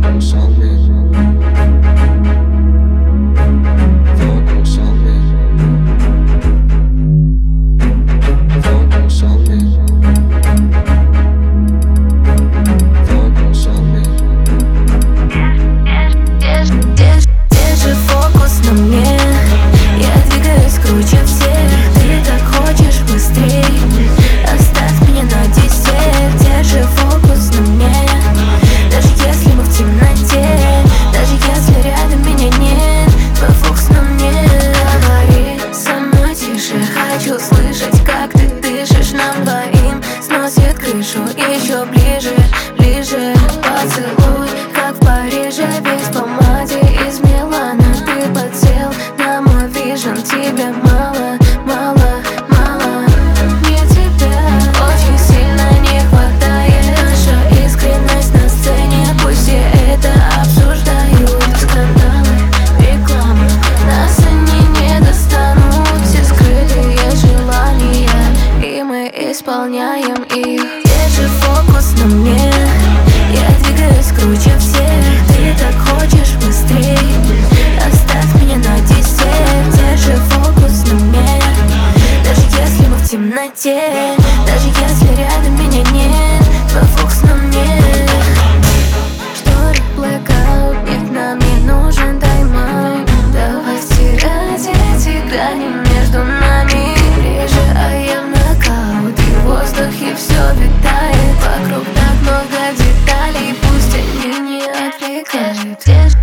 Хочу слышать, как ты дышишь, нам двоим сносит крышу. Еще ближе, ближе поцелуй, как в Париже, весь в помаде из Милана. Ты подсел на мой вижен, тебе мало, мало, мало. Мне тебя очень сильно не хватает. Наша искренность на сцене, пусть все это обсуждают. Скандалы, реклама, нас они не достанут. Все скрытые желания, и мы исполняем их. Держи фокус на мне, я двигаюсь круче всех. Ты так хочешь быстрей, оставь меня на десерт. Держи фокус на мне, даже если мы в темноте, даже если рядом меня нет. Твой фокус на мне. Шторы, blackout, нет, нам не нужен тайм-аут. Давай стирать эти грани между нами. Ближе, а я в нокаут, и в воздухе все витает. Вокруг так много деталей, пусть они не отвлекают.